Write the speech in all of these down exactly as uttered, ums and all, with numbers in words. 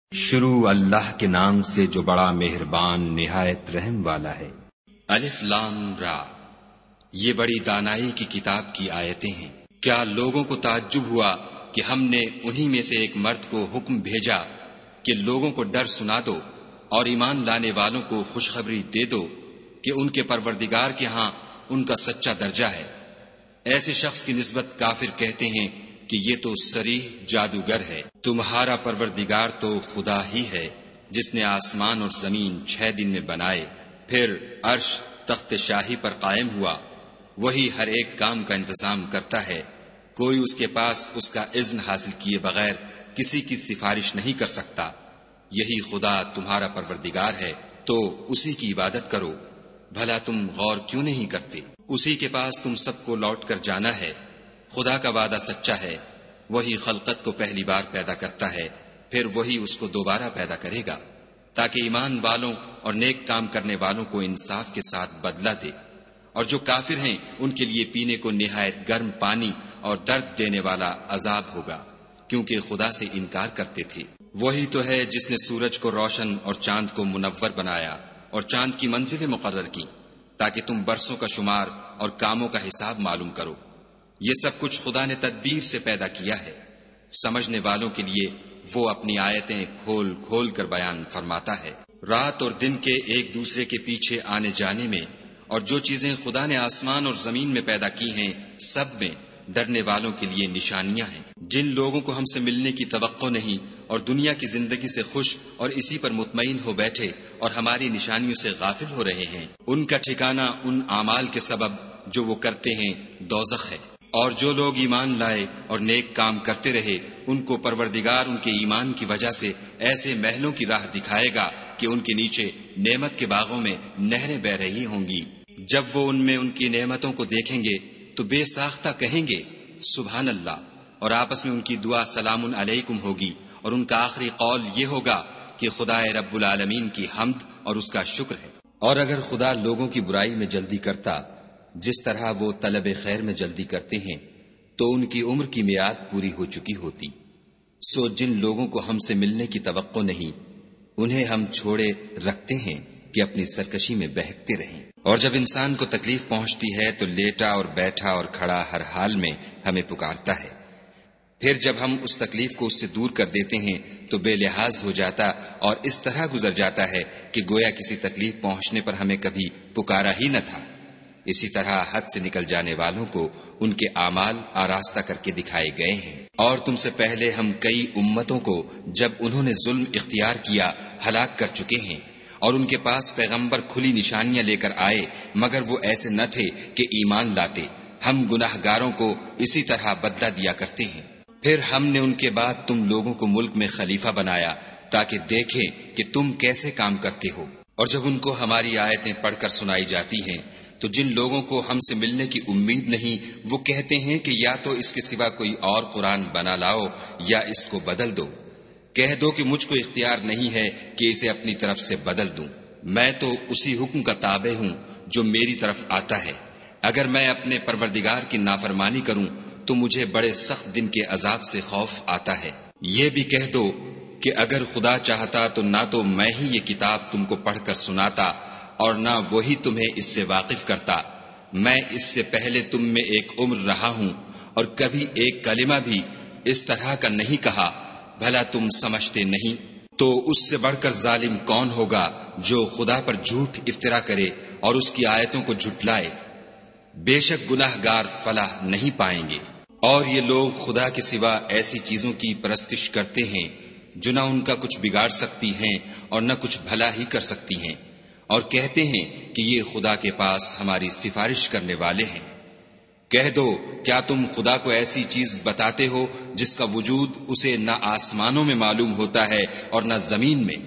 شروع اللہ کے نام سے جو بڑا مہربان نہایت رحم والا ہے۔ الف لام را، یہ بڑی دانائی کی کتاب کی آیتیں ہیں۔ کیا لوگوں کو تعجب ہوا کہ ہم نے انہی میں سے ایک مرد کو حکم بھیجا کہ لوگوں کو ڈر سنا دو اور ایمان لانے والوں کو خوشخبری دے دو کہ ان کے پروردگار کے ہاں ان کا سچا درجہ ہے۔ ایسے شخص کی نسبت کافر کہتے ہیں کہ یہ تو صریح جادوگر ہے۔ تمہارا پروردگار تو خدا ہی ہے جس نے آسمان اور زمین چھ دن میں بنائے، پھر عرش تخت شاہی پر قائم ہوا۔ وہی ہر ایک کام کا انتظام کرتا ہے، کوئی اس کے پاس اس کا اذن حاصل کیے بغیر کسی کی سفارش نہیں کر سکتا۔ یہی خدا تمہارا پروردگار ہے تو اسی کی عبادت کرو۔ بھلا تم غور کیوں نہیں کرتے؟ اسی کے پاس تم سب کو لوٹ کر جانا ہے۔ خدا کا وعدہ سچا ہے، وہی خلقت کو پہلی بار پیدا کرتا ہے، پھر وہی اس کو دوبارہ پیدا کرے گا تاکہ ایمان والوں اور نیک کام کرنے والوں کو انصاف کے ساتھ بدلہ دے۔ اور جو کافر ہیں ان کے لیے پینے کو نہایت گرم پانی اور درد دینے والا عذاب ہوگا، کیونکہ خدا سے انکار کرتے تھے۔ وہی تو ہے جس نے سورج کو روشن اور چاند کو منور بنایا اور چاند کی منزلیں مقرر کی تاکہ تم برسوں کا شمار اور کاموں کا حساب معلوم کرو۔ یہ سب کچھ خدا نے تدبیر سے پیدا کیا ہے۔ سمجھنے والوں کے لیے وہ اپنی آیتیں کھول کھول کر بیان فرماتا ہے۔ رات اور دن کے ایک دوسرے کے پیچھے آنے جانے میں اور جو چیزیں خدا نے آسمان اور زمین میں پیدا کی ہیں سب میں ڈرنے والوں کے لیے نشانیاں ہیں۔ جن لوگوں کو ہم سے ملنے کی توقع نہیں اور دنیا کی زندگی سے خوش اور اسی پر مطمئن ہو بیٹھے اور ہماری نشانیوں سے غافل ہو رہے ہیں، ان کا ٹھکانہ ان اعمال کے سبب جو وہ کرتے ہیں دوزخ ہے۔ اور جو لوگ ایمان لائے اور نیک کام کرتے رہے ان کو پروردگار ان کے ایمان کی وجہ سے ایسے محلوں کی راہ دکھائے گا کہ ان کے نیچے نعمت کے باغوں میں نہریں بہ رہی ہوں گی۔ جب وہ ان میں ان کی نعمتوں کو دیکھیں گے تو بے ساختہ کہیں گے سبحان اللہ، اور آپس میں ان کی دعا سلام علیکم ہوگی، اور ان کا آخری قول یہ ہوگا کہ خدا رب العالمین کی حمد اور اس کا شکر ہے۔ اور اگر خدا لوگوں کی برائی میں جلدی کرتا جس طرح وہ طلب خیر میں جلدی کرتے ہیں تو ان کی عمر کی میعاد پوری ہو چکی ہوتی۔ سو جن لوگوں کو ہم سے ملنے کی توقع نہیں انہیں ہم چھوڑے رکھتے ہیں کہ اپنی سرکشی میں بہکتے رہیں۔ اور جب انسان کو تکلیف پہنچتی ہے تو لیٹا اور بیٹھا اور کھڑا ہر حال میں ہمیں پکارتا ہے، پھر جب ہم اس تکلیف کو اس سے دور کر دیتے ہیں تو بے لحاظ ہو جاتا اور اس طرح گزر جاتا ہے کہ گویا کسی تکلیف پہنچنے پر ہمیں کبھی پکارا ہی نہ تھا۔ اسی طرح حد سے نکل جانے والوں کو ان کے اعمال آراستہ کر کے دکھائے گئے ہیں۔ اور تم سے پہلے ہم کئی امتوں کو جب انہوں نے ظلم اختیار کیا ہلاک کر چکے ہیں، اور ان کے پاس پیغمبر کھلی نشانیاں لے کر آئے مگر وہ ایسے نہ تھے کہ ایمان لاتے۔ ہم گناہ گاروں کو اسی طرح بدلہ دیا کرتے ہیں۔ پھر ہم نے ان کے بعد تم لوگوں کو ملک میں خلیفہ بنایا تاکہ دیکھیں کہ تم کیسے کام کرتے ہو۔ اور جب ان کو ہماری آیتیں پڑھ کر سنائی جاتی ہیں تو جن لوگوں کو ہم سے ملنے کی امید نہیں وہ کہتے ہیں کہ یا تو اس کے سوا کوئی اور قرآن بنا لاؤ یا اس کو بدل دو۔ کہہ دو کہ مجھ کو اختیار نہیں ہے کہ اسے اپنی طرف سے بدل دوں، میں تو اسی حکم کا تابع ہوں جو میری طرف آتا ہے۔ اگر میں اپنے پروردگار کی نافرمانی کروں تو مجھے بڑے سخت دن کے عذاب سے خوف آتا ہے۔ یہ بھی کہہ دو کہ اگر خدا چاہتا تو نہ تو میں ہی یہ کتاب تم کو پڑھ کر سناتا اور نہ وہی تمہیں اس سے واقف کرتا۔ میں اس سے پہلے تم میں ایک عمر رہا ہوں اور کبھی ایک کلمہ بھی اس طرح کا نہیں کہا، بھلا تم سمجھتے نہیں؟ تو اس سے بڑھ کر ظالم کون ہوگا جو خدا پر جھوٹ افطرا کرے اور اس کی آیتوں کو جھٹلائے؟ بے شک گناہ گار فلاح نہیں پائیں گے۔ اور یہ لوگ خدا کے سوا ایسی چیزوں کی پرستش کرتے ہیں جو نہ ان کا کچھ بگاڑ سکتی ہیں اور نہ کچھ بھلا ہی کر سکتی ہیں، اور کہتے ہیں کہ یہ خدا کے پاس ہماری سفارش کرنے والے ہیں۔ کہہ دو کیا تم خدا کو ایسی چیز بتاتے ہو جس کا وجود اسے نہ آسمانوں میں معلوم ہوتا ہے اور نہ زمین میں؟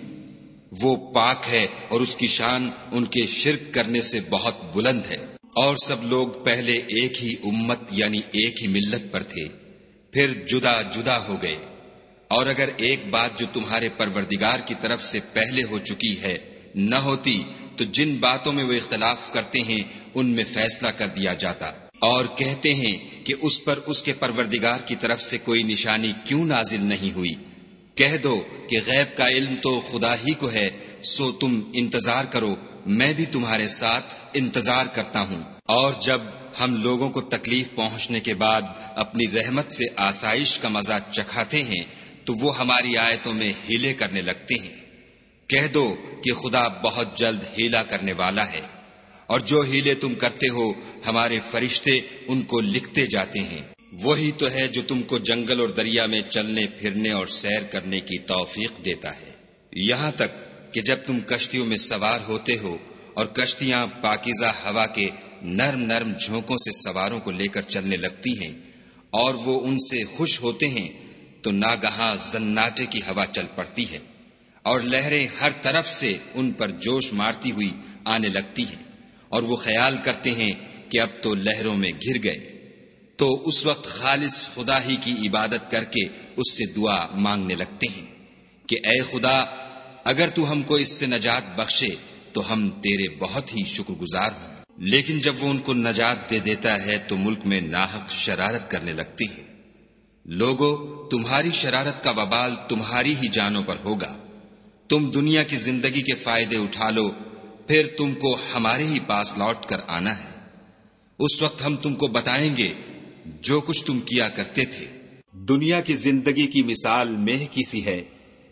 وہ پاک ہے اور اس کی شان ان کے شرک کرنے سے بہت بلند ہے۔ اور سب لوگ پہلے ایک ہی امت یعنی ایک ہی ملت پر تھے، پھر جدا جدا ہو گئے۔ اور اگر ایک بات جو تمہارے پروردگار کی طرف سے پہلے ہو چکی ہے نہ ہوتی تو جن باتوں میں وہ اختلاف کرتے ہیں ان میں فیصلہ کر دیا جاتا۔ اور کہتے ہیں کہ اس پر اس کے پروردگار کی طرف سے کوئی نشانی کیوں نازل نہیں ہوئی؟ کہہ دو کہ غیب کا علم تو خدا ہی کو ہے، سو تم انتظار کرو، میں بھی تمہارے ساتھ انتظار کرتا ہوں۔ اور جب ہم لوگوں کو تکلیف پہنچنے کے بعد اپنی رحمت سے آسائش کا مزہ چکھاتے ہیں تو وہ ہماری آیتوں میں ہیلے کرنے لگتے ہیں۔ کہہ دو کہ خدا بہت جلد ہیلا کرنے والا ہے، اور جو ہیلے تم کرتے ہو ہمارے فرشتے ان کو لکھتے جاتے ہیں۔ وہی تو ہے جو تم کو جنگل اور دریا میں چلنے پھرنے اور سیر کرنے کی توفیق دیتا ہے، یہاں تک کہ جب تم کشتیوں میں سوار ہوتے ہو اور کشتیاں پاکیزہ ہوا کے نرم نرم جھونکوں سے سواروں کو لے کر چلنے لگتی ہیں اور وہ ان سے خوش ہوتے ہیں تو ناگہاں زناٹے کی ہوا چل پڑتی ہے اور لہریں ہر طرف سے ان پر جوش مارتی ہوئی آنے لگتی ہیں، اور وہ خیال کرتے ہیں کہ اب تو لہروں میں گر گئے، تو اس وقت خالص خدا ہی کی عبادت کر کے اس سے دعا مانگنے لگتے ہیں کہ اے خدا، اگر تو ہم کو اس سے نجات بخشے تو ہم تیرے بہت ہی شکر گزار ہوں۔ لیکن جب وہ ان کو نجات دے دیتا ہے تو ملک میں ناحق شرارت کرنے لگتے ہیں۔ لوگو، تمہاری شرارت کا وبال تمہاری ہی جانوں پر ہوگا۔ تم دنیا کی زندگی کے فائدے اٹھا لو، پھر تم کو ہمارے ہی پاس لوٹ کر آنا ہے۔ اس وقت ہم تم کو بتائیں گے جو کچھ تم کیا کرتے تھے۔ دنیا کی زندگی کی مثال مہ کی سی ہے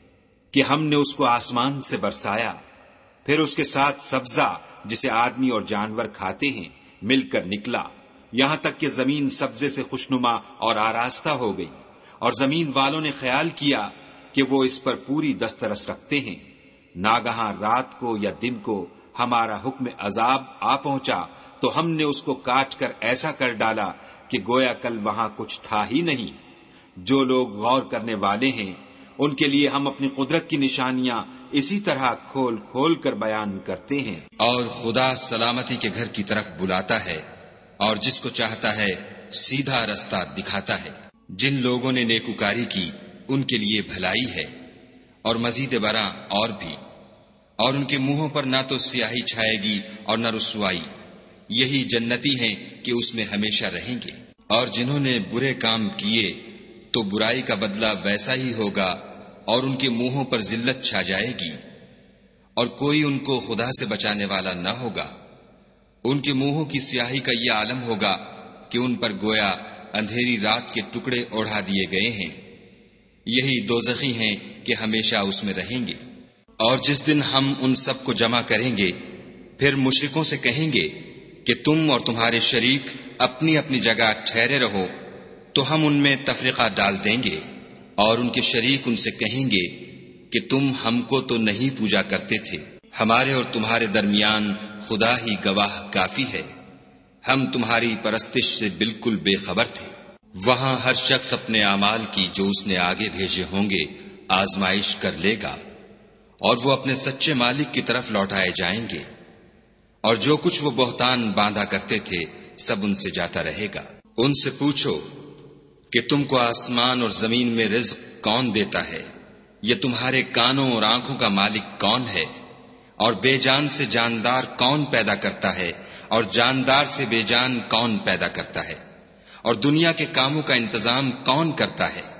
کہ ہم نے اس کو آسمان سے برسایا، پھر اس کے ساتھ سبزہ جسے آدمی اور جانور کھاتے ہیں مل کر نکلا، یہاں تک کہ زمین سبزے سے خوشنما اور آراستہ ہو گئی، اور زمین والوں نے خیال کیا کہ وہ اس پر پوری دسترس رکھتے ہیں۔ ناگہاں رات کو یا دن کو ہمارا حکم عذاب آ پہنچا تو ہم نے اس کو کاٹ کر ایسا کر ڈالا کہ گویا کل وہاں کچھ تھا ہی نہیں۔ جو لوگ غور کرنے والے ہیں ان کے لیے ہم اپنی قدرت کی نشانیاں اسی طرح کھول کھول کر بیان کرتے ہیں۔ اور خدا سلامتی کے گھر کی طرف بلاتا ہے اور جس کو چاہتا ہے سیدھا رستہ دکھاتا ہے۔ جن لوگوں نے نیکوکاری کی ان کے لیے بھلائی ہے، اور مزید برآں اور بھی، اور ان کے منہوں پر نہ تو سیاہی چھائے گی اور نہ رسوائی، یہی جنتی ہیں کہ اس میں ہمیشہ رہیں گے۔ اور جنہوں نے برے کام کیے تو برائی کا بدلہ ویسا ہی ہوگا، اور ان کے منہوں پر ذلت چھا جائے گی، اور کوئی ان کو خدا سے بچانے والا نہ ہوگا۔ ان کے منہوں کی سیاہی کا یہ عالم ہوگا کہ ان پر گویا اندھیری رات کے ٹکڑے اوڑھا دیے گئے ہیں، یہی دوزخی ہیں کہ ہمیشہ اس میں رہیں گے۔ اور جس دن ہم ان سب کو جمع کریں گے پھر مشرکوں سے کہیں گے کہ تم اور تمہارے شریک اپنی اپنی جگہ ٹھہرے رہو، تو ہم ان میں تفرقہ ڈال دیں گے، اور ان کے شریک ان سے کہیں گے کہ تم ہم کو تو نہیں پوجا کرتے تھے، ہمارے اور تمہارے درمیان خدا ہی گواہ کافی ہے، ہم تمہاری پرستش سے بالکل بے خبر تھے۔ وہاں ہر شخص اپنے اعمال کی جو اس نے آگے بھیجے ہوں گے آزمائش کر لے گا، اور وہ اپنے سچے مالک کی طرف لوٹائے جائیں گے، اور جو کچھ وہ بہتان باندھا کرتے تھے سب ان سے جاتا رہے گا۔ ان سے پوچھو کہ تم کو آسمان اور زمین میں رزق کون دیتا ہے؟ یہ تمہارے کانوں اور آنکھوں کا مالک کون ہے؟ اور بے جان سے جاندار کون پیدا کرتا ہے؟ اور جاندار سے بے جان کون پیدا کرتا ہے؟ اور دنیا کے کاموں کا انتظام کون کرتا ہے؟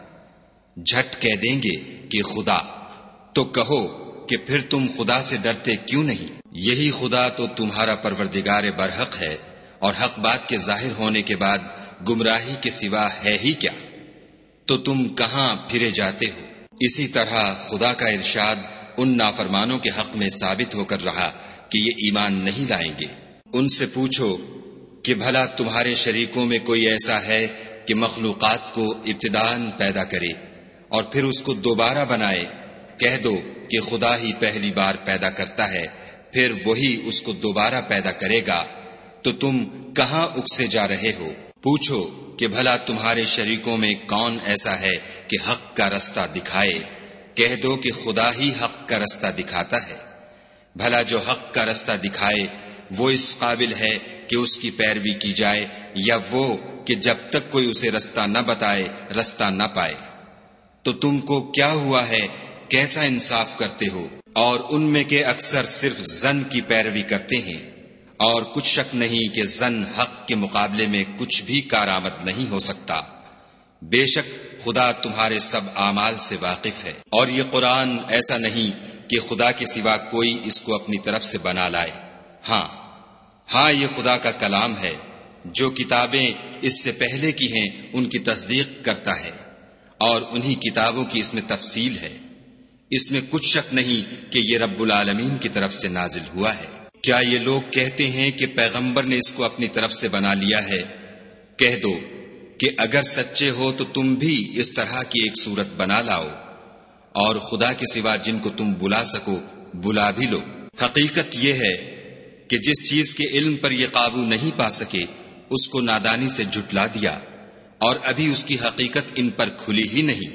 جھٹ کہہ دیں گے کہ خدا۔ تو کہو کہ پھر تم خدا سے ڈرتے کیوں نہیں؟ یہی خدا تو تمہارا پروردگار برحق ہے، اور حق بات کے ظاہر ہونے کے بعد گمراہی کے سوا ہے ہی کیا؟ تو تم کہاں پھرے جاتے ہو؟ اسی طرح خدا کا ارشاد ان نافرمانوں کے حق میں ثابت ہو کر رہا کہ یہ ایمان نہیں لائیں گے۔ ان سے پوچھو کہ بھلا تمہارے شریکوں میں کوئی ایسا ہے کہ مخلوقات کو ابتداءً پیدا کرے اور پھر اس کو دوبارہ بنائے؟ کہہ دو کہ خدا ہی پہلی بار پیدا کرتا ہے، پھر وہی اس کو دوبارہ پیدا کرے گا، تو تم کہاں اکسے جا رہے ہو؟ پوچھو کہ بھلا تمہارے شریکوں میں کون ایسا ہے کہ حق کا رستہ دکھائے؟ کہہ دو کہ خدا ہی حق کا رستہ دکھاتا ہے۔ بھلا جو حق کا رستہ دکھائے وہ اس قابل ہے کہ اس کی پیروی کی جائے، یا وہ کہ جب تک کوئی اسے رستہ نہ بتائے رستہ نہ پائے؟ تو تم کو کیا ہوا ہے، کیسا انصاف کرتے ہو؟ اور ان میں کے اکثر صرف ظن کی پیروی کرتے ہیں، اور کچھ شک نہیں کہ ظن حق کے مقابلے میں کچھ بھی کارآمد نہیں ہو سکتا۔ بے شک خدا تمہارے سب اعمال سے واقف ہے۔ اور یہ قرآن ایسا نہیں کہ خدا کے سوا کوئی اس کو اپنی طرف سے بنا لائے۔ ہاں ہاں یہ خدا کا کلام ہے، جو کتابیں اس سے پہلے کی ہیں ان کی تصدیق کرتا ہے، اور انہی کتابوں کی اس میں تفصیل ہے۔ اس میں کچھ شک نہیں کہ یہ رب العالمین کی طرف سے نازل ہوا ہے۔ کیا یہ لوگ کہتے ہیں کہ پیغمبر نے اس کو اپنی طرف سے بنا لیا ہے؟ کہہ دو کہ اگر سچے ہو تو تم بھی اس طرح کی ایک صورت بنا لاؤ، اور خدا کے سوا جن کو تم بلا سکو بلا بھی لو۔ حقیقت یہ ہے کہ جس چیز کے علم پر یہ قابو نہیں پا سکے اس کو نادانی سے جھٹلا دیا، اور ابھی اس کی حقیقت ان پر کھلی ہی نہیں۔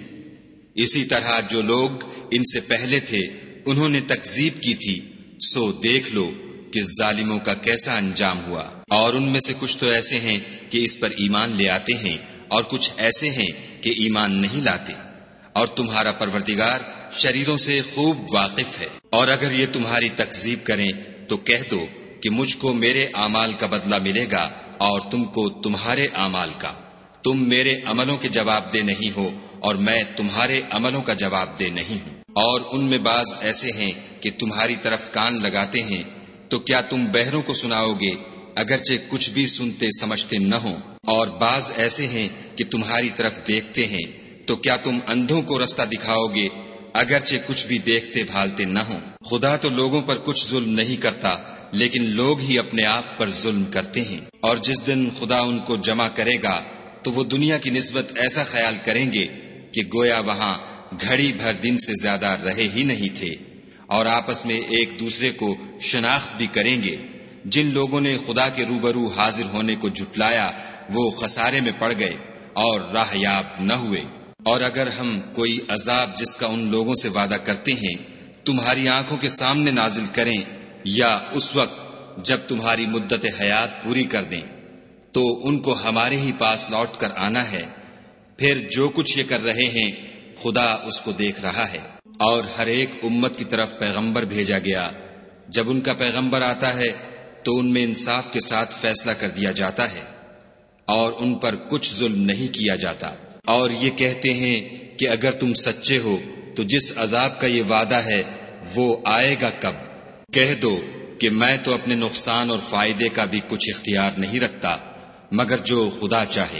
اسی طرح جو لوگ ان سے پہلے تھے انہوں نے تکذیب کی تھی، سو دیکھ لو کہ ظالموں کا کیسا انجام ہوا۔ اور ان میں سے کچھ تو ایسے ہیں کہ اس پر ایمان لے آتے ہیں، اور کچھ ایسے ہیں کہ ایمان نہیں لاتے، اور تمہارا پروردگار شریروں سے خوب واقف ہے۔ اور اگر یہ تمہاری تکذیب کریں تو کہہ دو کہ مجھ کو میرے اعمال کا بدلہ ملے گا اور تم کو تمہارے اعمال کا۔ تم میرے عملوں کے جواب دہ نہیں ہو اور میں تمہارے عملوں کا جواب دہ نہیں ہوں۔ اور ان میں بعض ایسے ہیں کہ تمہاری طرف کان لگاتے ہیں، تو کیا تم بہروں کو سناؤ گے اگرچہ کچھ بھی سنتے سمجھتے نہ ہوں؟ اور بعض ایسے ہیں کہ تمہاری طرف دیکھتے ہیں، تو کیا تم اندھوں کو رستہ دکھاؤ گے اگرچہ کچھ بھی دیکھتے بھالتے نہ ہوں؟ خدا تو لوگوں پر کچھ ظلم نہیں کرتا، لیکن لوگ ہی اپنے آپ پر ظلم کرتے ہیں۔ اور جس دن خدا ان کو جمع کرے گا تو وہ دنیا کی نسبت ایسا خیال کریں گے کہ گویا وہاں گھڑی بھر دن سے زیادہ رہے ہی نہیں تھے، اور آپس میں ایک دوسرے کو شناخت بھی کریں گے۔ جن لوگوں نے خدا کے روبرو حاضر ہونے کو جھٹلایا وہ خسارے میں پڑ گئے اور راہ یاب نہ ہوئے۔ اور اگر ہم کوئی عذاب جس کا ان لوگوں سے وعدہ کرتے ہیں تمہاری آنکھوں کے سامنے نازل کریں، یا اس وقت جب تمہاری مدت حیات پوری کر دیں، تو ان کو ہمارے ہی پاس لوٹ کر آنا ہے، پھر جو کچھ یہ کر رہے ہیں خدا اس کو دیکھ رہا ہے۔ اور ہر ایک امت کی طرف پیغمبر بھیجا گیا، جب ان کا پیغمبر آتا ہے تو ان میں انصاف کے ساتھ فیصلہ کر دیا جاتا ہے، اور ان پر کچھ ظلم نہیں کیا جاتا۔ اور یہ کہتے ہیں کہ اگر تم سچے ہو تو جس عذاب کا یہ وعدہ ہے وہ آئے گا کب؟ کہہ دو کہ میں تو اپنے نقصان اور فائدے کا بھی کچھ اختیار نہیں رکھتا مگر جو خدا چاہے۔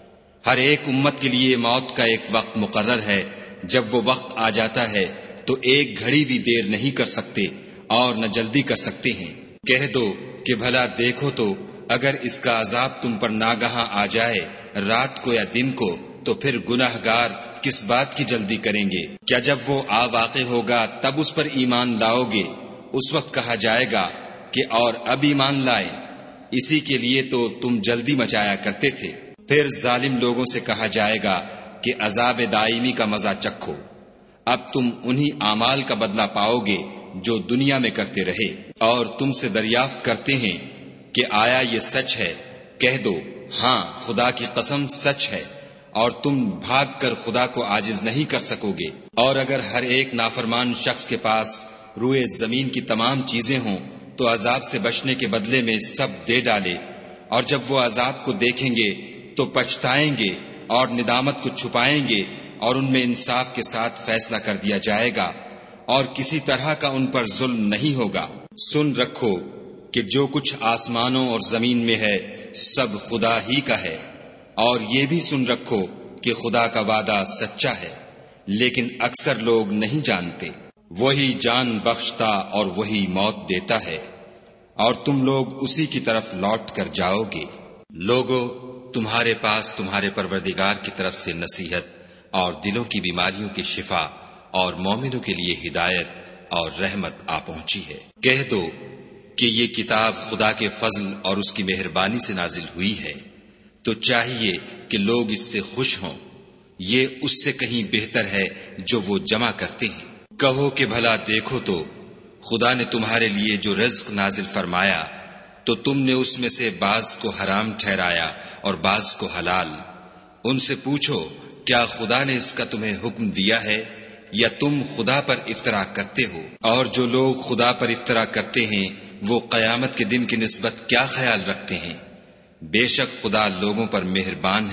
ہر ایک امت کے لیے موت کا ایک وقت مقرر ہے، جب وہ وقت آ جاتا ہے تو ایک گھڑی بھی دیر نہیں کر سکتے اور نہ جلدی کر سکتے ہیں۔ کہہ دو کہ بھلا دیکھو تو اگر اس کا عذاب تم پر ناگہاں آ جائے رات کو یا دن کو، تو پھر گناہ گار کس بات کی جلدی کریں گے؟ کیا جب وہ آ واقع ہوگا تب اس پر ایمان لاؤ گے؟ اس وقت کہا جائے گا کہ اور اب ایمان لائے، اسی کے لیے تو تم جلدی مچایا کرتے تھے۔ پھر ظالم لوگوں سے کہا جائے گا کہ عذاب دائمی کا مزہ چکھو، اب تم انہی اعمال کا بدلہ پاؤ گے جو دنیا میں کرتے رہے۔ اور تم سے دریافت کرتے ہیں کہ آیا یہ سچ ہے؟ کہہ دو ہاں خدا کی قسم سچ ہے، اور تم بھاگ کر خدا کو عاجز نہیں کر سکو گے۔ اور اگر ہر ایک نافرمان شخص کے پاس روئے زمین کی تمام چیزیں ہوں تو عذاب سے بچنے کے بدلے میں سب دے ڈالے، اور جب وہ عذاب کو دیکھیں گے تو پچھتائیں گے اور ندامت کو چھپائیں گے، اور ان میں انصاف کے ساتھ فیصلہ کر دیا جائے گا، اور کسی طرح کا ان پر ظلم نہیں ہوگا۔ سن رکھو کہ جو کچھ آسمانوں اور زمین میں ہے سب خدا ہی کا ہے، اور یہ بھی سن رکھو کہ خدا کا وعدہ سچا ہے، لیکن اکثر لوگ نہیں جانتے۔ وہی جان بخشتا اور وہی موت دیتا ہے، اور تم لوگ اسی کی طرف لوٹ کر جاؤ گے۔ لوگو تمہارے پاس تمہارے پروردگار کی طرف سے نصیحت اور دلوں کی بیماریوں کی شفا اور مومنوں کے لیے ہدایت اور رحمت آ پہنچی ہے۔ کہہ دو کہ یہ کتاب خدا کے فضل اور اس کی مہربانی سے نازل ہوئی ہے، تو چاہیے کہ لوگ اس سے خوش ہوں، یہ اس سے کہیں بہتر ہے جو وہ جمع کرتے ہیں۔ کہو کہ بھلا دیکھو تو خدا نے تمہارے لیے جو رزق نازل فرمایا تو تم نے اس میں سے بعض کو حرام ٹھہرایا اور بعض کو حلال۔ ان سے پوچھو کیا خدا نے اس کا تمہیں حکم دیا ہے یا تم خدا پر افطرا کرتے ہو؟ اور جو لوگ خدا پر افطرا کرتے ہیں وہ قیامت کے دن کی نسبت کیا خیال رکھتے ہیں؟ بے شک خدا لوگوں پر مہربان ہے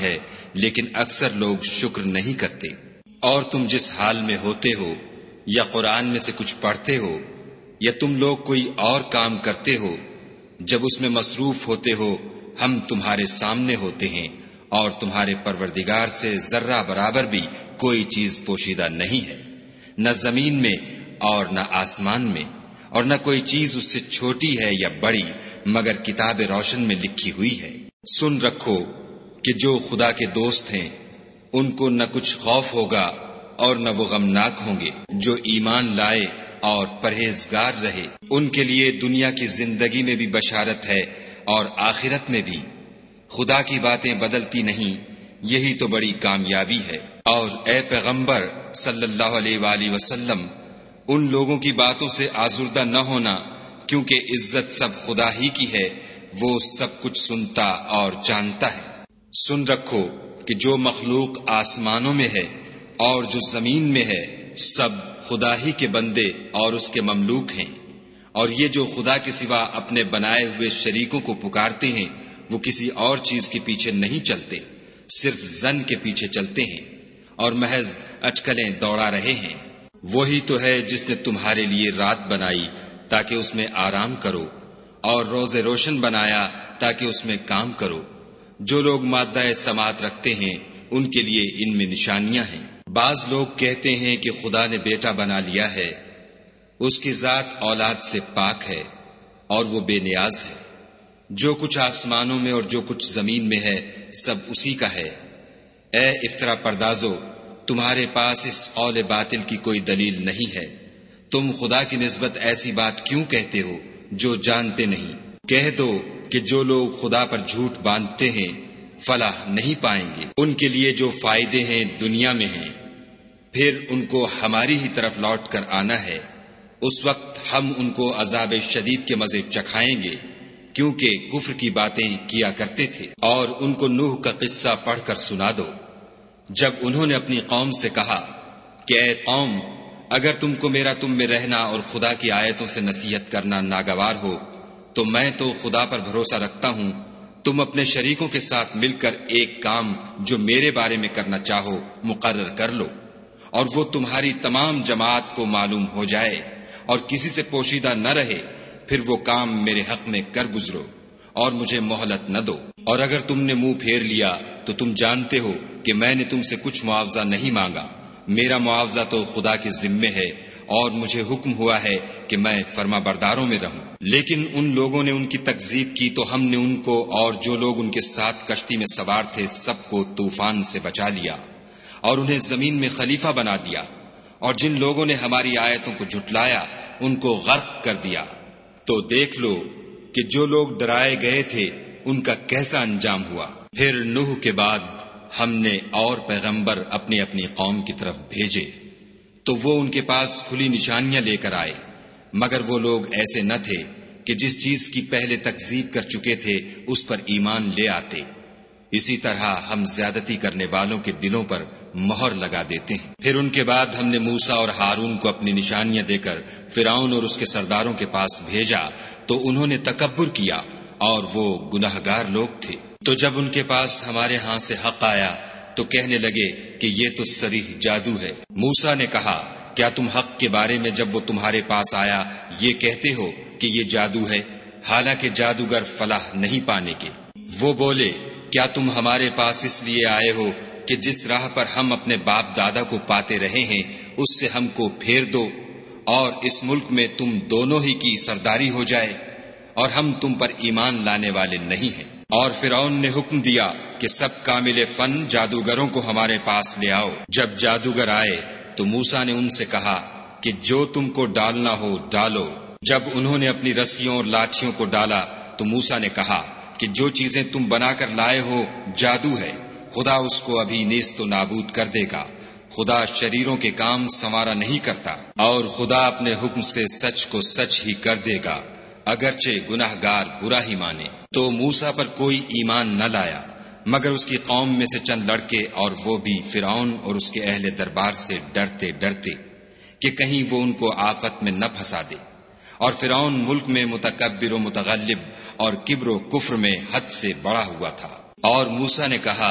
لیکن اکثر لوگ شکر نہیں کرتے۔ اور تم جس حال میں ہوتے ہو، یا قرآن میں سے کچھ پڑھتے ہو، یا تم لوگ کوئی اور کام کرتے ہو، جب اس میں مصروف ہوتے ہو ہم تمہارے سامنے ہوتے ہیں، اور تمہارے پروردگار سے ذرہ برابر بھی کوئی چیز پوشیدہ نہیں ہے، نہ زمین میں اور نہ آسمان میں، اور نہ کوئی چیز اس سے چھوٹی ہے یا بڑی مگر کتاب روشن میں لکھی ہوئی ہے۔ سن رکھو کہ جو خدا کے دوست ہیں ان کو نہ کچھ خوف ہوگا اور نہ وہ غمناک ہوں گے۔ جو ایمان لائے اور پرہیزگار رہے ان کے لیے دنیا کی زندگی میں بھی بشارت ہے اور آخرت میں بھی۔ خدا کی باتیں بدلتی نہیں، یہی تو بڑی کامیابی ہے۔ اور اے پیغمبر صلی اللہ علیہ وآلہ وسلم، ان لوگوں کی باتوں سے آزردہ نہ ہونا، کیونکہ عزت سب خدا ہی کی ہے، وہ سب کچھ سنتا اور جانتا ہے۔ سن رکھو کہ جو مخلوق آسمانوں میں ہے اور جو زمین میں ہے سب خدا ہی کے بندے اور اس کے مملوک ہیں، اور یہ جو خدا کے سوا اپنے بنائے ہوئے شریکوں کو پکارتے ہیں وہ کسی اور چیز کے پیچھے نہیں چلتے، صرف ظن کے پیچھے چلتے ہیں اور محض اٹکلیں دوڑا رہے ہیں۔ وہی تو ہے جس نے تمہارے لیے رات بنائی تاکہ اس میں آرام کرو، اور روز روشن بنایا تاکہ اس میں کام کرو۔ جو لوگ مادہ سماعت رکھتے ہیں ان کے لیے ان میں نشانیاں ہیں۔ بعض لوگ کہتے ہیں کہ خدا نے بیٹا بنا لیا ہے، اس کی ذات اولاد سے پاک ہے اور وہ بے نیاز ہے۔ جو کچھ آسمانوں میں اور جو کچھ زمین میں ہے سب اسی کا ہے۔ اے افطرا پردازو، تمہارے پاس اس قول باطل کی کوئی دلیل نہیں ہے، تم خدا کی نسبت ایسی بات کیوں کہتے ہو جو جانتے نہیں؟ کہہ دو کہ جو لوگ خدا پر جھوٹ باندھتے ہیں فلاح نہیں پائیں گے۔ ان کے لیے جو فائدے ہیں دنیا میں ہیں، پھر ان کو ہماری ہی طرف لوٹ کر آنا ہے۔ اس وقت ہم ان کو عذاب شدید کے مزے چکھائیں گے، کیونکہ کفر کی باتیں کیا کرتے تھے۔ اور ان کو نوح کا قصہ پڑھ کر سنا دو، جب انہوں نے اپنی قوم سے کہا کہ اے قوم، اگر تم کو میرا تم میں رہنا اور خدا کی آیتوں سے نصیحت کرنا ناگوار ہو تو میں تو خدا پر بھروسہ رکھتا ہوں، تم اپنے شریکوں کے ساتھ مل کر ایک کام جو میرے بارے میں کرنا چاہو مقرر کر لو، اور وہ تمہاری تمام جماعت کو معلوم ہو جائے اور کسی سے پوشیدہ نہ رہے، پھر وہ کام میرے حق میں کر گزرو اور مجھے مہلت نہ دو۔ اور اگر تم نے منہ پھیر لیا تو تم جانتے ہو کہ میں نے تم سے کچھ معاوضہ نہیں مانگا، میرا معاوضہ تو خدا کے ذمے ہے، اور مجھے حکم ہوا ہے کہ میں فرما برداروں میں رہوں۔ لیکن ان لوگوں نے ان کی تکذیب کی تو ہم نے ان کو اور جو لوگ ان کے ساتھ کشتی میں سوار تھے سب کو طوفان سے بچا لیا اور انہیں زمین میں خلیفہ بنا دیا، اور جن لوگوں نے ہماری آیتوں کو جھٹلایا ان کو غرق کر دیا۔ تو دیکھ لو کہ جو لوگ ڈرائے گئے تھے ان کا کیسا انجام ہوا۔ پھر نوح کے بعد ہم نے اور پیغمبر اپنی اپنی قوم کی طرف بھیجے تو وہ ان کے پاس کھلی نشانیاں لے کر آئے، مگر وہ لوگ ایسے نہ تھے کہ جس چیز کی پہلے تکذیب کر چکے تھے اس پر ایمان لے آتے۔ اسی طرح ہم زیادتی کرنے والوں کے دلوں پر مہر لگا دیتے ہیں۔ پھر ان کے بعد ہم نے موسیٰ اور ہارون کو اپنی نشانیاں دے کر فرعون اور اس کے سرداروں کے پاس بھیجا تو انہوں نے تکبر کیا اور وہ گناہگار لوگ تھے۔ تو جب ان کے پاس ہمارے ہاں سے حق آیا تو کہنے لگے کہ یہ تو صریح جادو ہے۔ موسیٰ نے کہا کیا تم حق کے بارے میں جب وہ تمہارے پاس آیا یہ کہتے ہو کہ یہ جادو ہے، حالانکہ جادوگر فلاح نہیں پانے کے؟ وہ بولے کیا تم ہمارے پاس اس لیے آئے ہو کہ جس راہ پر ہم اپنے باپ دادا کو پاتے رہے ہیں اس سے ہم کو پھیر دو اور اس ملک میں تم دونوں ہی کی سرداری ہو جائے، اور ہم تم پر ایمان لانے والے نہیں ہیں۔ اور فرعون نے حکم دیا کہ سب کامل فن جادوگروں کو ہمارے پاس لے آؤ۔ جب جادوگر آئے تو موسیٰ نے ان سے کہا کہ جو تم کو ڈالنا ہو ڈالو۔ جب انہوں نے اپنی رسیوں اور لاٹھیوں کو ڈالا تو موسیٰ نے کہا کہ جو چیزیں تم بنا کر لائے ہو جادو ہے، خدا اس کو ابھی نیست و نابود کر دے گا۔ خدا شریروں کے کام سنوارا نہیں کرتا، اور خدا اپنے حکم سے سچ کو سچ ہی کر دے گا، اگرچہ گناہگار برا ہی مانے۔ تو موسیٰ پر کوئی ایمان نہ لایا مگر اس کی قوم میں سے چند لڑکے، اور وہ بھی فرعون اور اس کے اہل دربار سے ڈرتے ڈرتے کہ کہیں وہ ان کو آفت میں نہ پھنسا دے۔ اور فرعون ملک میں متکبر و متغلب اور کبر و کفر میں حد سے بڑا ہوا تھا۔ اور موسیٰ نے کہا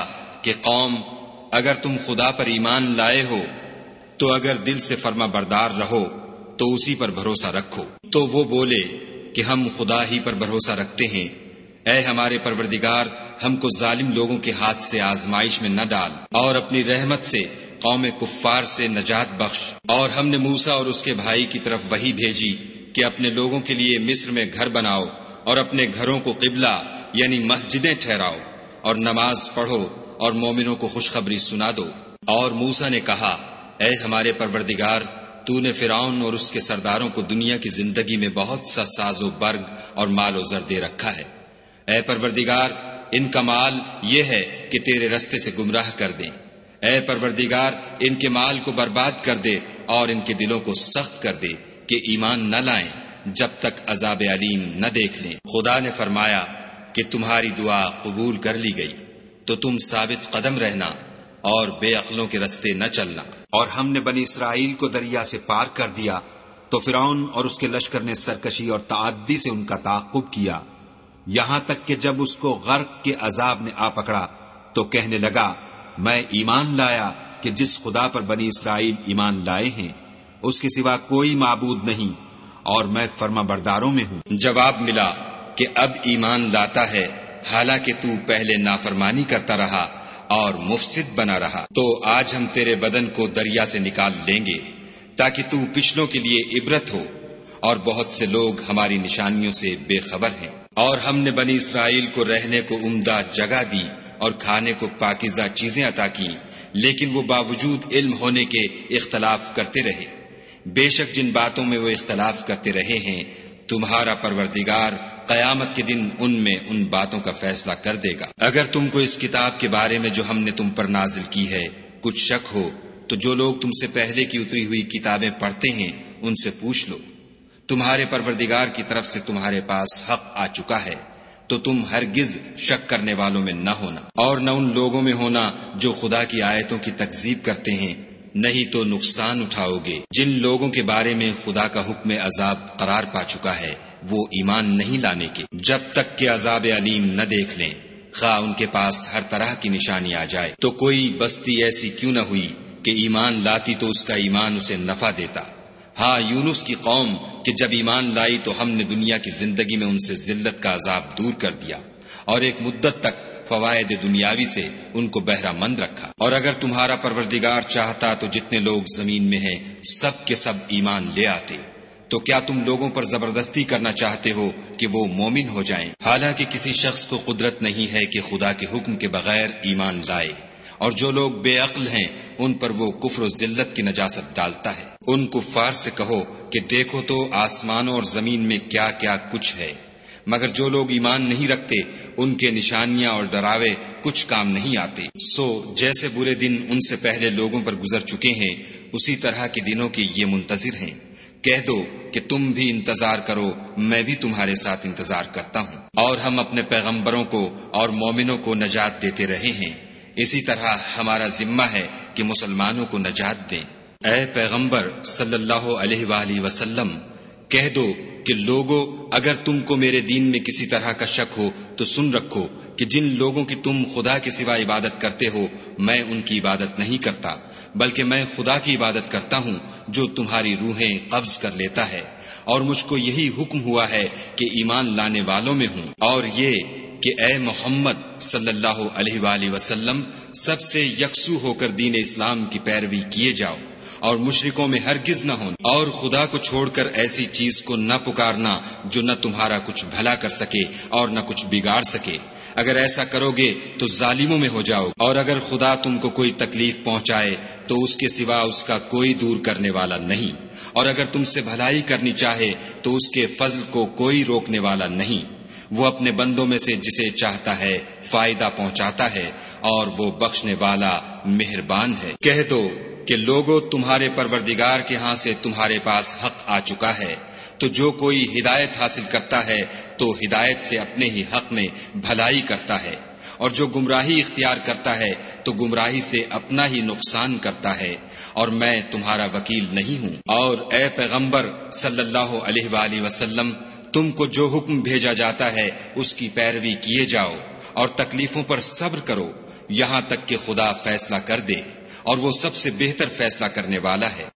کہ قوم اگر تم خدا پر ایمان لائے ہو تو اگر دل سے فرما بردار رہو تو اسی پر بھروسہ رکھو۔ تو وہ بولے کہ ہم خدا ہی پر بھروسہ رکھتے ہیں۔ اے ہمارے پروردگار، ہم کو ظالم لوگوں کے ہاتھ سے آزمائش میں نہ ڈال اور اپنی رحمت سے قوم کفار سے نجات بخش۔ اور ہم نے موسیٰ اور اس کے بھائی کی طرف وحی بھیجی کہ اپنے لوگوں کے لیے مصر میں گھر بناؤ اور اپنے گھروں کو قبلہ یعنی مسجدیں ٹھہراؤ اور نماز پڑھو اور مومنوں کو خوشخبری سنا دو۔ اور موسیٰ نے کہا، اے ہمارے پروردگار، تو نے فرعون اور اس کے سرداروں کو دنیا کی زندگی میں بہت سا ساز و برگ اور مال و زر دے رکھا ہے۔ اے پروردگار، ان کا مال یہ ہے کہ تیرے رستے سے گمراہ کر دیں۔ اے پروردگار، ان کے مال کو برباد کر دے اور ان کے دلوں کو سخت کر دے کہ ایمان نہ لائیں جب تک عذاب علیم نہ دیکھ لیں۔ خدا نے فرمایا کہ تمہاری دعا قبول کر لی گئی، تو تم ثابت قدم رہنا اور بے عقلوں کے رستے نہ چلنا۔ اور ہم نے بنی اسرائیل کو دریا سے پار کر دیا تو فرعون اور اس کے لشکر نے سرکشی اور تعدی سے ان کا تعاقب کیا، یہاں تک کہ جب اس کو غرق کے عذاب نے آ پکڑا تو کہنے لگا، میں ایمان لایا کہ جس خدا پر بنی اسرائیل ایمان لائے ہیں اس کے سوا کوئی معبود نہیں، اور میں فرما برداروں میں ہوں۔ جواب ملا کہ اب ایمان لاتا ہے حالانکہ تو پہلے نافرمانی کرتا رہا اور مفسد بنا رہا، تو آج ہم تیرے بدن کو دریا سے نکال لیں گے تاکہ تو پچھلوں کے لیے عبرت ہو، اور بہت سے لوگ ہماری نشانیوں سے بے خبر ہیں۔ اور ہم نے بنی اسرائیل کو رہنے کو عمدہ جگہ دی اور کھانے کو پاکیزہ چیزیں عطا کی، لیکن وہ باوجود علم ہونے کے اختلاف کرتے رہے۔ بے شک جن باتوں میں وہ اختلاف کرتے رہے ہیں تمہارا پروردگار قیامت کے دن ان میں ان باتوں کا فیصلہ کر دے گا۔ اگر تم کو اس کتاب کے بارے میں جو ہم نے تم پر نازل کی ہے کچھ شک ہو تو جو لوگ تم سے پہلے کی اتری ہوئی کتابیں پڑھتے ہیں ان سے پوچھ لو، تمہارے پروردگار کی طرف سے تمہارے پاس حق آ چکا ہے، تو تم ہرگز شک کرنے والوں میں نہ ہونا، اور نہ ان لوگوں میں ہونا جو خدا کی آیتوں کی تکذیب کرتے ہیں، نہیں تو نقصان اٹھاؤ گے۔ جن لوگوں کے بارے میں خدا کا حکم عذاب قرار پا چکا ہے وہ ایمان نہیں لانے کے جب تک کہ عذاب علیم نہ دیکھ لیں، خواہ ان کے پاس ہر طرح کی نشانی آ جائے۔ تو کوئی بستی ایسی کیوں نہ ہوئی کہ ایمان لاتی تو اس کا ایمان اسے نفع دیتا۔ ہاں، یونس کی قوم کہ جب ایمان لائی تو ہم نے دنیا کی زندگی میں ان سے ذلت کا عذاب دور کر دیا اور ایک مدت تک فوائد دنیاوی سے ان کو بہرہ مند رکھا۔ اور اگر تمہارا پروردگار چاہتا تو جتنے لوگ زمین میں ہیں سب کے سب ایمان لے آتے، تو کیا تم لوگوں پر زبردستی کرنا چاہتے ہو کہ وہ مومن ہو جائیں؟ حالانکہ کسی شخص کو قدرت نہیں ہے کہ خدا کے حکم کے بغیر ایمان لائے، اور جو لوگ بے عقل ہیں ان پر وہ کفر و ذلت کی نجاست ڈالتا ہے۔ ان کفار سے کہو کہ دیکھو تو آسمانوں اور زمین میں کیا کیا کچھ ہے، مگر جو لوگ ایمان نہیں رکھتے ان کے نشانیاں اور ڈراوے کچھ کام نہیں آتے۔ سو جیسے برے دن ان سے پہلے لوگوں پر گزر چکے ہیں اسی طرح کے دنوں کے یہ منتظر ہیں۔ کہہ دو کہ تم بھی انتظار کرو، میں بھی تمہارے ساتھ انتظار کرتا ہوں۔ اور ہم اپنے پیغمبروں کو اور مومنوں کو نجات دیتے رہے ہیں، اسی طرح ہمارا ذمہ ہے کہ مسلمانوں کو نجات دیں۔ اے پیغمبر صلی اللہ علیہ وآلہ وسلم، کہہ دو کہ لوگو اگر تم کو میرے دین میں کسی طرح کا شک ہو تو سن رکھو کہ جن لوگوں کی تم خدا کے سوا عبادت کرتے ہو میں ان کی عبادت نہیں کرتا، بلکہ میں خدا کی عبادت کرتا ہوں جو تمہاری روحیں قبض کر لیتا ہے، اور مجھ کو یہی حکم ہوا ہے کہ ایمان لانے والوں میں ہوں، اور یہ کہ اے محمد صلی اللہ علیہ وآلہ وسلم سب سے یکسو ہو کر دین اسلام کی پیروی کیے جاؤ اور مشرکوں میں ہرگز نہ ہونا، اور خدا کو چھوڑ کر ایسی چیز کو نہ پکارنا جو نہ تمہارا کچھ بھلا کر سکے اور نہ کچھ بگاڑ سکے۔ اگر ایسا کرو گے تو ظالموں میں ہو جاؤ، اور اگر خدا تم کو کوئی تکلیف پہنچائے تو اس کے سوا اس کا کوئی دور کرنے والا نہیں، اور اگر تم سے بھلائی کرنی چاہے تو اس کے فضل کو کوئی روکنے والا نہیں۔ وہ اپنے بندوں میں سے جسے چاہتا ہے فائدہ پہنچاتا ہے، اور وہ بخشنے والا مہربان ہے۔ کہہ دو کہ لوگوں تمہارے پروردگار کے ہاں سے تمہارے پاس حق آ چکا ہے، تو جو کوئی ہدایت حاصل کرتا ہے تو ہدایت سے اپنے ہی حق میں بھلائی کرتا ہے، اور جو گمراہی اختیار کرتا ہے تو گمراہی سے اپنا ہی نقصان کرتا ہے، اور میں تمہارا وکیل نہیں ہوں۔ اور اے پیغمبر صلی اللہ علیہ وآلہ وسلم، تم کو جو حکم بھیجا جاتا ہے اس کی پیروی کیے جاؤ اور تکلیفوں پر صبر کرو، یہاں تک کہ خدا فیصلہ کر دے، اور وہ سب سے بہتر فیصلہ کرنے والا ہے۔